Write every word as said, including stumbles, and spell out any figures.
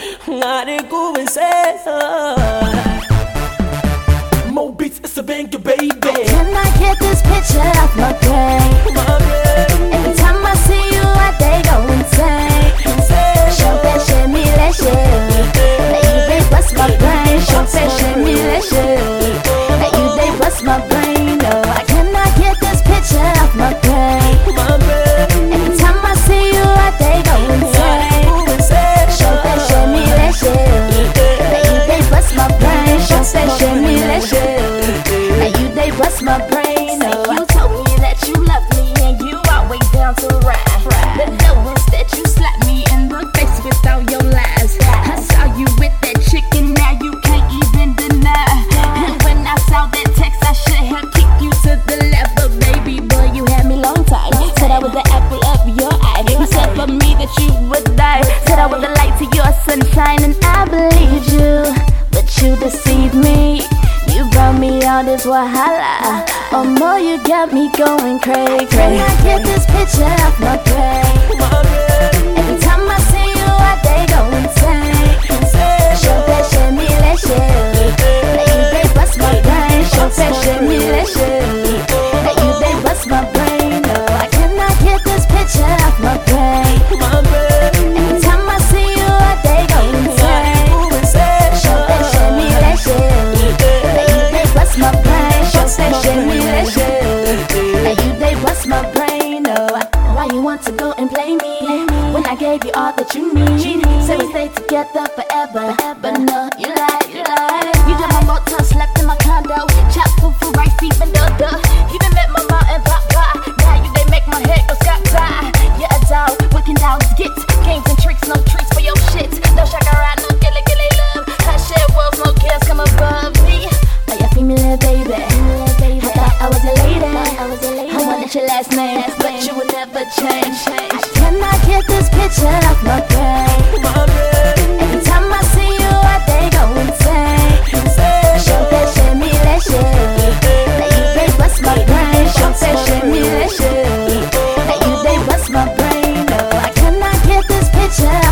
Ngariku insane. More beats, it's a banger, baby. Can I get this picture off my brain? My brain. Every time I see you, I they go insane. Show that shit, me that shit. That you they bust my brain. Show that shit, me that shit. That you they bust my brain. No, I cannot get this picture off my brain. My brain. Every time I see you, I they go insane. Show that shit, me that shit. That you they bust my brain. Show that shit, me that shit. That you they bust my brain. No, you told me that you love me and you always down to ride. But no, instead you slapped me in the face with all your lies. I saw you with that chick and now you can't even deny. And when I saw that text, I should have kicked you to the left. But baby boy, you had me long time. Said I was the apple of your eye. You said for me that you would die. Said I was the light to your sunshine and I believed you. But you deceived me. You brought me all this wahala. Oh more, you got me going crazy. Can I get this picture off my brain? Every time I see you, I they go insane. Show that shit, me that shit. That you they bust my brain. Show that shit, me that shit. That you they bust my brain. No, I cannot get this picture off my brain. Every time I see you, I they go insane. Show that shit, me that shit. That you they bust my brain. Show that shit, me that shit. That you they bust my brain. No, why you want to go and play me when I gave you all that you need? Say we stay together forever, but no, you lie, you lie. You did my motor, slept in my condo, chopped food for rice, even duh. Even met my mom and papa. Now you they make my head go sky. You're a dog, working dogs get games and tricks, no treats for your shit. No shakara, no gilly gilly love. I share worlds, no cares come above me. Oh, you female baby. I thought I was a lady. I wanted your last name, but you would never change. I cannot get this picture off my brain. Every time I see you, I they go insane. Show that shit, me that shit. That you they bust my brain. Show that shit, me that shit. That you they bust my brain. No, I cannot get this picture